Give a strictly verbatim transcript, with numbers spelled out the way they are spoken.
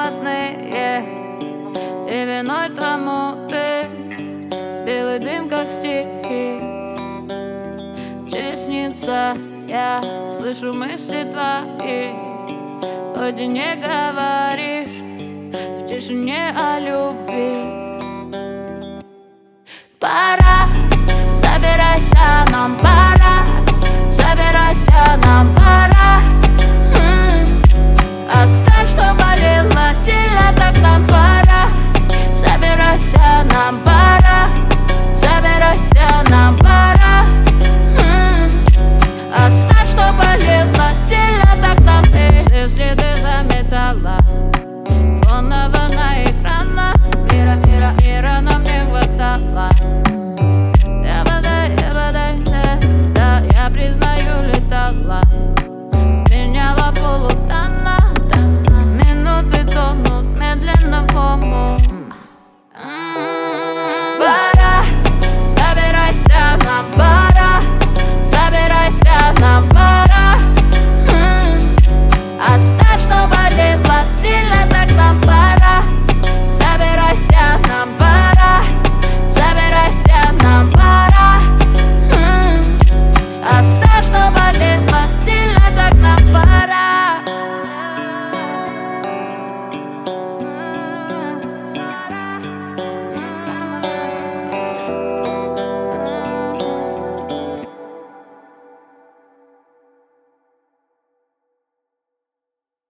ароматные, и виной тому ты. Белый дым, как стихи, теснится. Я слышу мысли твои, хоть и не говоришь в тишине о любви. Пора